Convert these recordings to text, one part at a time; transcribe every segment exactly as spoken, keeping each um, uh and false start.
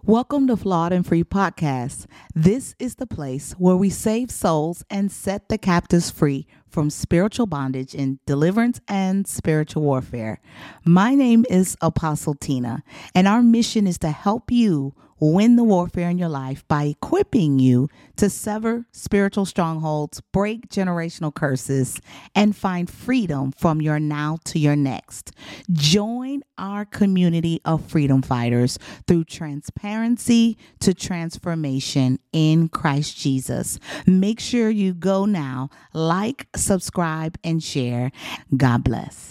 Welcome to Flawed and Free Podcast. This is the place where we save souls and set the captives free from spiritual bondage in deliverance and spiritual warfare. My name is Apostle Tina, and our mission is to help you win the warfare in your life by equipping you to sever spiritual strongholds, break generational curses, and find freedom from your now to your next. Join our community of freedom fighters through transparency to transformation in Christ Jesus. Make sure you go now, like, subscribe, and share. God bless.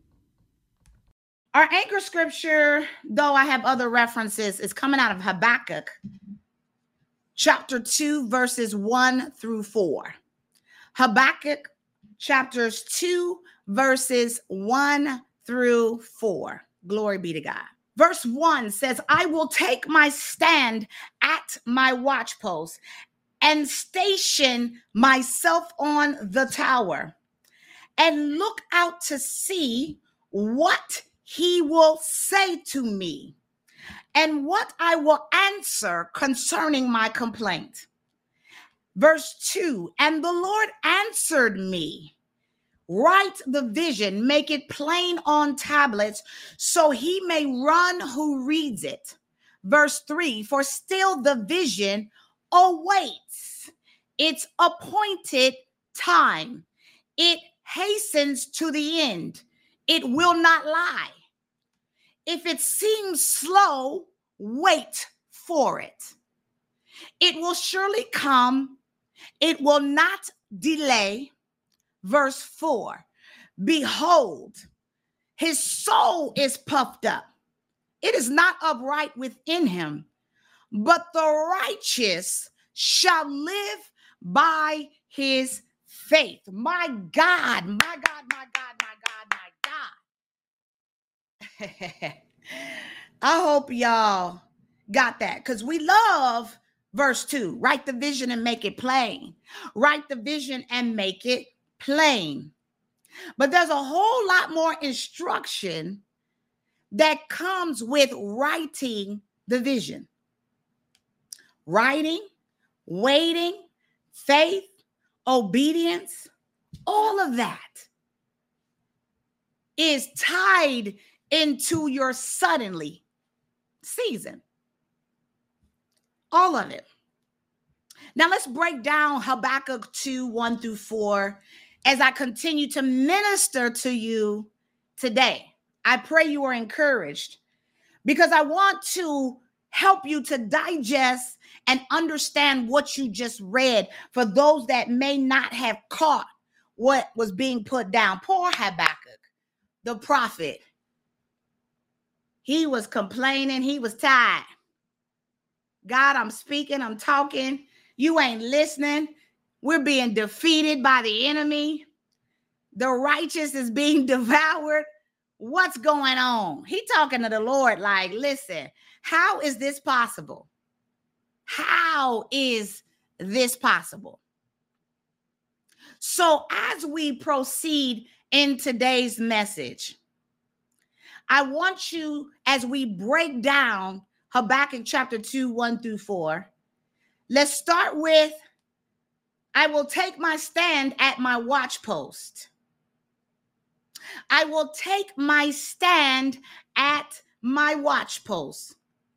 Our anchor scripture, though I have other references, is coming out of Habakkuk, chapter two, verses one through four. Habakkuk, chapters two, verses one through four. Glory be to God. Verse one says, I will take my stand at my watchpost and station myself on the tower and look out to see what he will say to me and what I will answer concerning my complaint. Verse two, and the Lord answered me, write the vision, make it plain on tablets, so he may run who reads it. Verse three, for still the vision awaits its appointed time. It hastens to the end. It will not lie. If it seems slow, wait for it. It will surely come. It will not delay. Verse four, behold, his soul is puffed up. It is not upright within him, but the righteous shall live by his faith. My God, my God, my God, my God, my God. I hope y'all got that, because we love verse two. Write the vision and make it plain. Write the vision and make it plain. But there's a whole lot more instruction that comes with writing the vision. Writing, waiting, faith, obedience, all of that is tied into your suddenly season. All of it. Now let's break down Habakkuk two, one through four as I continue to minister to you today. I pray you are encouraged because I want to help you to digest and understand what you just read for those that may not have caught what was being put down. Poor Habakkuk, the prophet. He was complaining. He was tired. God, I'm speaking. I'm talking. You ain't listening. We're being defeated by the enemy. The righteous is being devoured. What's going on? He talking to the Lord like, listen, how is this possible? How is this possible? So as we proceed in today's message, I want you, as we break down Habakkuk chapter two, one through four, let's start with, I will take my stand at my watchpost. I will take my stand at my watchpost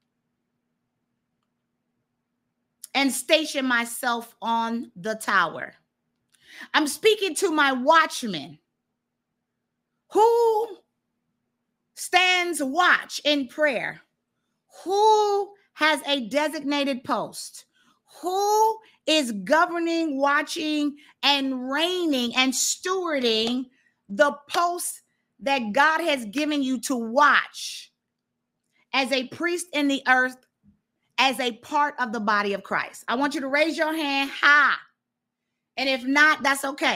and station myself on the tower. I'm speaking to my watchmen who stands watch in prayer, who has a designated post, who is governing, watching, and reigning and stewarding the post that God has given you to watch as a priest in the earth, as a part of the body of Christ. I want you to raise your hand high. And if not, that's okay.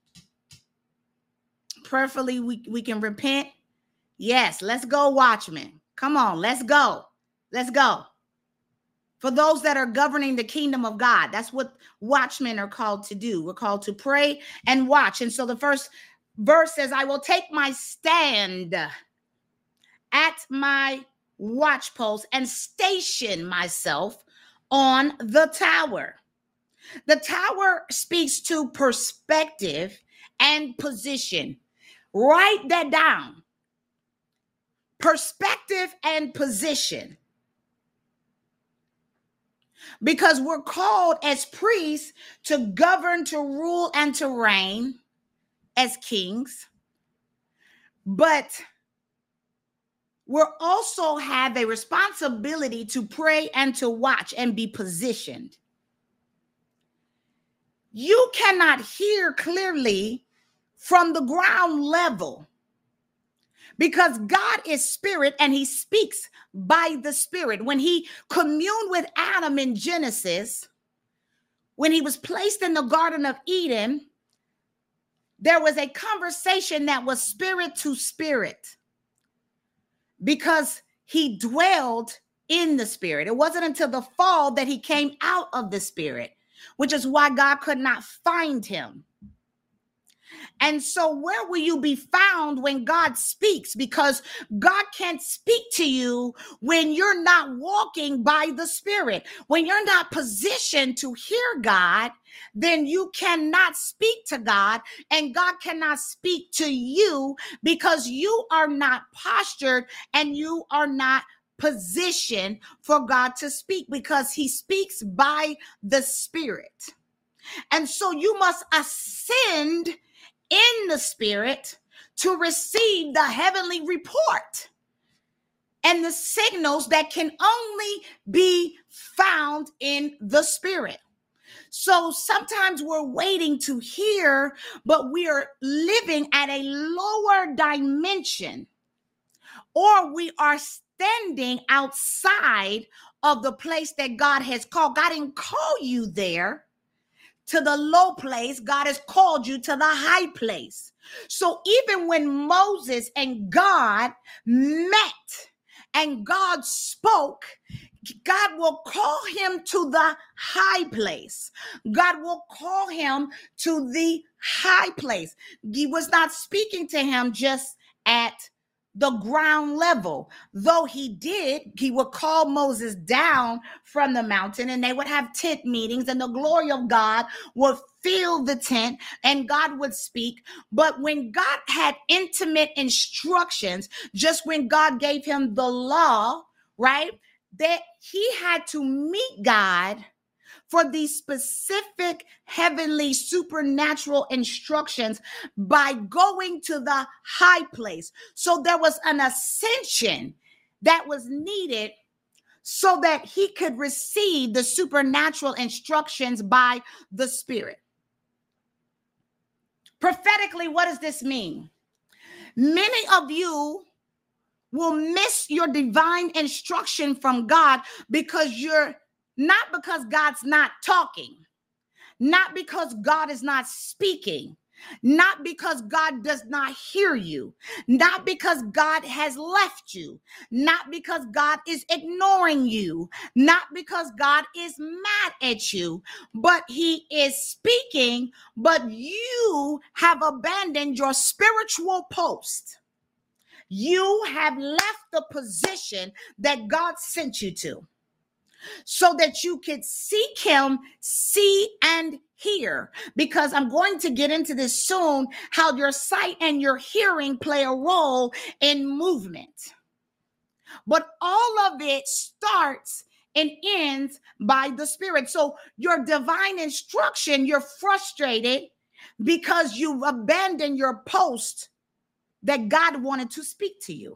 Prayerfully, we, we can repent. Yes, let's go, watchmen. Come on, let's go. Let's go. For those that are governing the kingdom of God, that's what watchmen are called to do. We're called to pray and watch. And so the first verse says, I will take my stand at my watch post and station myself on the tower. The tower speaks to perspective and position. Write that down. Perspective and position. Because we're called as priests to govern, to rule, and to reign as kings. But we also have a responsibility to pray and to watch and be positioned. You cannot hear clearly from the ground level because God is spirit and he speaks by the spirit. When he communed with Adam in Genesis, when he was placed in the Garden of Eden, there was a conversation that was spirit to spirit because he dwelled in the spirit. It wasn't until the fall that he came out of the spirit, which is why God could not find him. And so where will you be found when God speaks? Because God can't speak to you when you're not walking by the Spirit. When you're not positioned to hear God, then you cannot speak to God, and God cannot speak to you because you are not postured and you are not positioned for God to speak, because he speaks by the Spirit. And so you must ascend in the spirit to receive the heavenly report and the signals that can only be found in the spirit. So sometimes we're waiting to hear, but we are living at a lower dimension, or we are standing outside of the place that God has called. God didn't call you there to the low place. God has called you to the high place. So even when Moses and God met and God spoke, God will call him to the high place. God will call him to the high place. He was not speaking to him just at the ground level. Though he did, he would call Moses down from the mountain, and they would have tent meetings, and the glory of God would fill the tent, and God would speak. But when God had intimate instructions, just when God gave him the law, right, that he had to meet God for these specific heavenly supernatural instructions by going to the high place. So there was an ascension that was needed so that he could receive the supernatural instructions by the Spirit. Prophetically, what does this mean? Many of you will miss your divine instruction from God because you're Not because God's not talking, not because God is not speaking, not because God does not hear you, not because God has left you, not because God is ignoring you, not because God is mad at you, but he is speaking, but you have abandoned your spiritual post. You have left the position that God sent you to, so that you could seek him, see and hear. Because I'm going to get into this soon, how your sight and your hearing play a role in movement. But all of it starts and ends by the Spirit. So your divine instruction, you're frustrated because you've abandoned your post that God wanted to speak to you.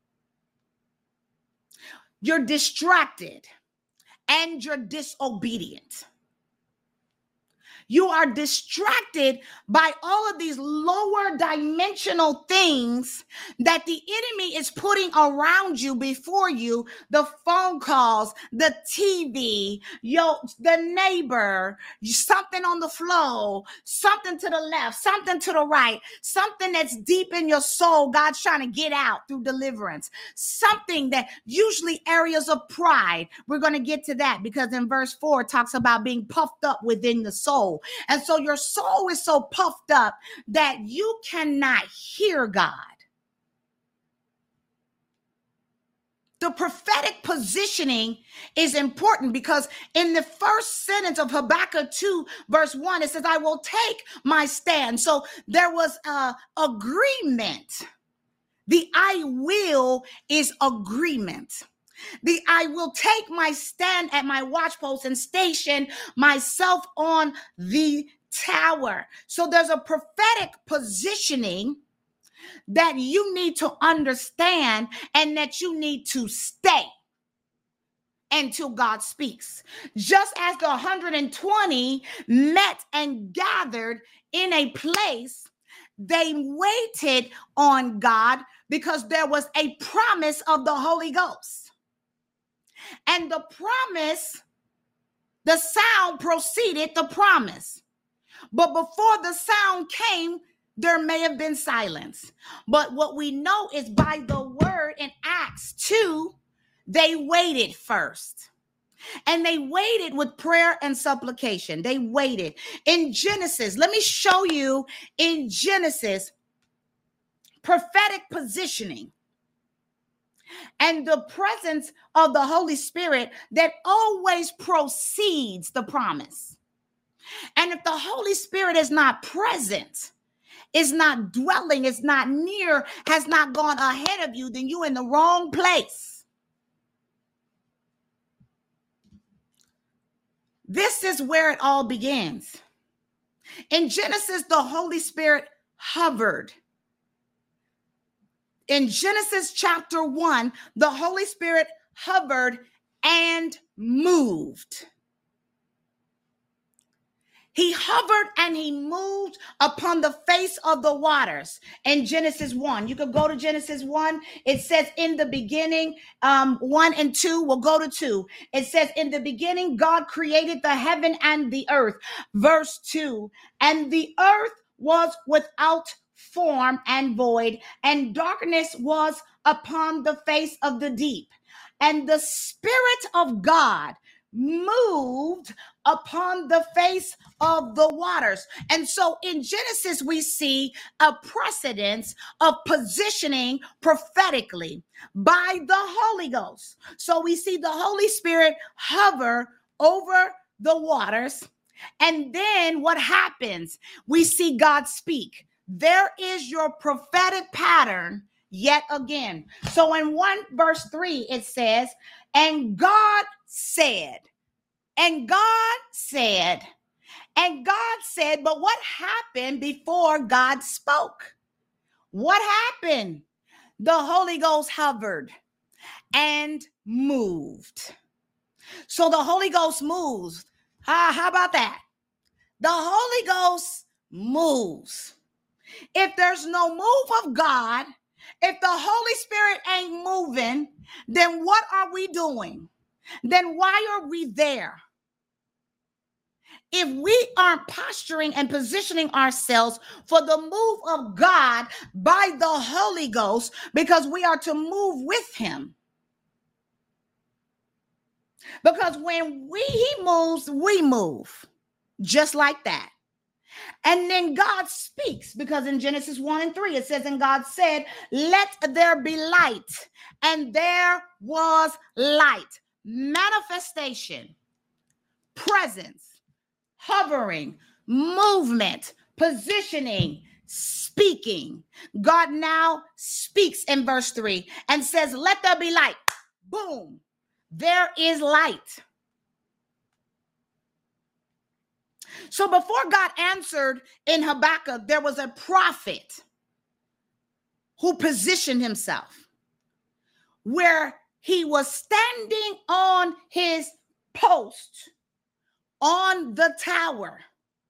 You're distracted and you're disobedient. You are distracted by all of these lower dimensional things that the enemy is putting around you, before you, the phone calls, the T V, yo, the neighbor, something on the flow, something to the left, something to the right, something that's deep in your soul, God's trying to get out through deliverance, something that usually areas of pride. We're going to get to that because in verse four it talks about being puffed up within the soul. And so your soul is so puffed up that you cannot hear God. The prophetic positioning is important because in the first sentence of Habakkuk two, verse one, it says, I will take my stand. So there was a agreement. The I will is agreement. The I will take my stand at my watchpost and station myself on the tower. So there's a prophetic positioning that you need to understand and that you need to stay until God speaks. Just as the one hundred twenty met and gathered in a place, they waited on God because there was a promise of the Holy Ghost. And the promise, the sound preceded the promise. But before the sound came, there may have been silence. But what we know is by the word in Acts two, they waited first. And they waited with prayer and supplication. They waited. In Genesis, let me show you in Genesis, prophetic positioning and the presence of the Holy Spirit that always precedes the promise. And if the Holy Spirit is not present, is not dwelling, is not near, has not gone ahead of you, then you're in the wrong place. This is where it all begins. In Genesis, the Holy Spirit hovered. In Genesis chapter one, the Holy Spirit hovered and moved. He hovered and he moved upon the face of the waters. In Genesis one, you could go to Genesis one. It says in the beginning, um, one and two, we'll go to two. It says in the beginning, God created the heaven and the earth. Verse two, and the earth was without form and void, and darkness was upon the face of the deep. And the Spirit of God moved upon the face of the waters. And so in Genesis, we see a precedence of positioning prophetically by the Holy Ghost. So we see the Holy Spirit hover over the waters. And then what happens? We see God speak. There is your prophetic pattern yet again. So in one verse three, it says, and God said, and God said, and God said, but what happened before God spoke? What happened? The Holy Ghost hovered and moved. So the Holy Ghost moves. Ah, how about that? The Holy Ghost moves. If there's no move of God, if the Holy Spirit ain't moving, then what are we doing? Then why are we there? If we aren't posturing and positioning ourselves for the move of God by the Holy Ghost, because we are to move with him. Because when we he moves, we move. Just like that. And then God speaks, because in Genesis one and three, it says, and God said, let there be light. And there was light. Manifestation, presence, hovering, movement, positioning, speaking. God now speaks in verse three and says, let there be light. Boom. There is light. So before God answered in Habakkuk, there was a prophet who positioned himself where he was standing on his post on the tower,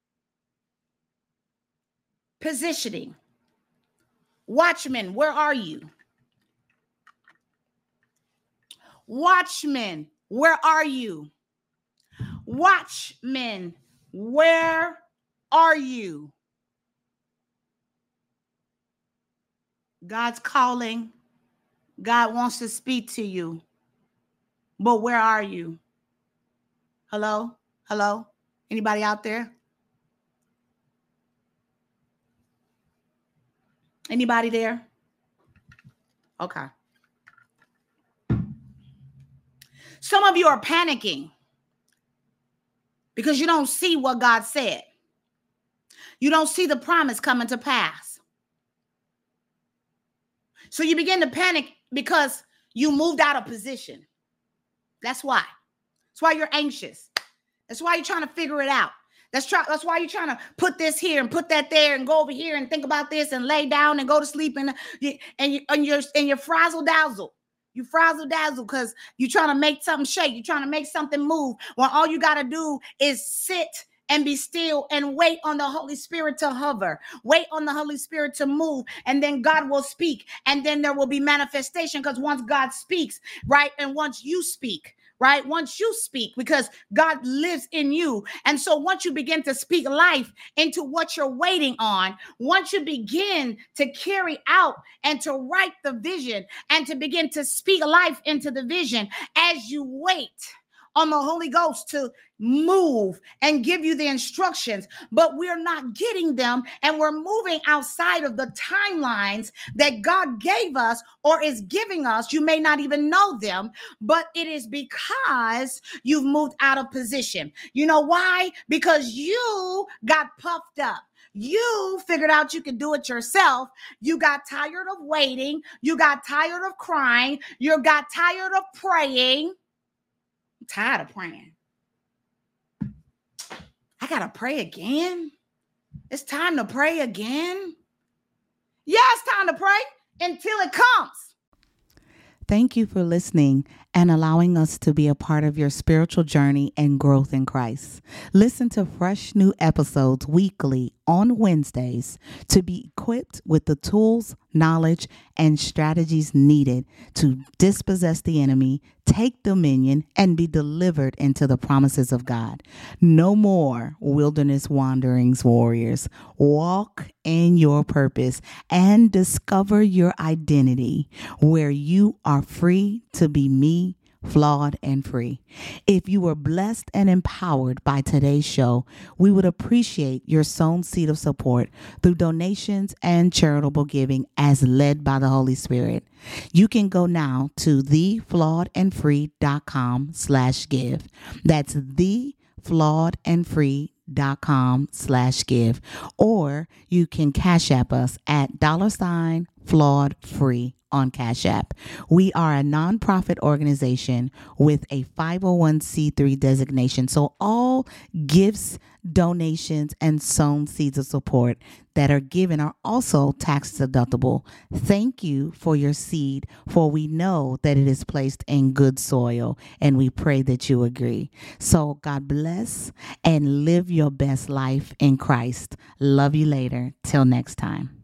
positioning. Watchmen, where are you? Watchmen, where are you? Watchmen, where are you? God's calling. God wants to speak to you. But where are you? Hello? Hello? Anybody out there? Anybody there? Okay. Some of you are panicking because you don't see what God said. You don't see the promise coming to pass. So you begin to panic because you moved out of position. That's why. That's why you're anxious. That's why you're trying to figure it out. That's try, That's why you're trying to put this here and put that there and go over here and think about this and lay down and go to sleep and and, you, and you're and you're frazzle dazzle. You frazzle dazzle because you're trying to make something shake. You're trying to make something move. When all you got to do is sit and be still and wait on the Holy Spirit to hover. Wait on the Holy Spirit to move. And then God will speak. And then there will be manifestation, because once God speaks, right? And once you speak, right? Once you speak, because God lives in you. And so once you begin to speak life into what you're waiting on, once you begin to carry out and to write the vision and to begin to speak life into the vision as you wait on the Holy Ghost to move and give you the instructions, but we're not getting them, and we're moving outside of the timelines that God gave us or is giving us. You may not even know them, but it is because you've moved out of position. You know why? Because you got puffed up. You figured out you could do it yourself. You got tired of waiting. You got tired of crying. You got tired of praying. I'm tired of praying. I got to pray again. It's time to pray again. Yeah, it's time to pray until it comes. Thank you for listening and allowing us to be a part of your spiritual journey and growth in Christ. Listen to fresh new episodes weekly on Wednesdays to be equipped with the tools, knowledge, and strategies needed to dispossess the enemy, take dominion, and be delivered into the promises of God. No more wilderness wanderings, warriors. Walk in your purpose and discover your identity, where you are free to be me, flawed and free. If you were blessed and empowered by today's show, we would appreciate your sown seed of support through donations and charitable giving as led by the Holy Spirit. You can go now to theflawedandfree.com slash give. That's theflawedandfree.com slash give. Or you can Cash App us at dollar sign flawed free on Cash App. We are a nonprofit organization with a five oh one c three designation. So all gifts, donations, and sown seeds of support that are given are also tax deductible. Thank you for your seed, for we know that it is placed in good soil, and we pray that you agree. So God bless and live your best life in Christ. Love you later. Till next time.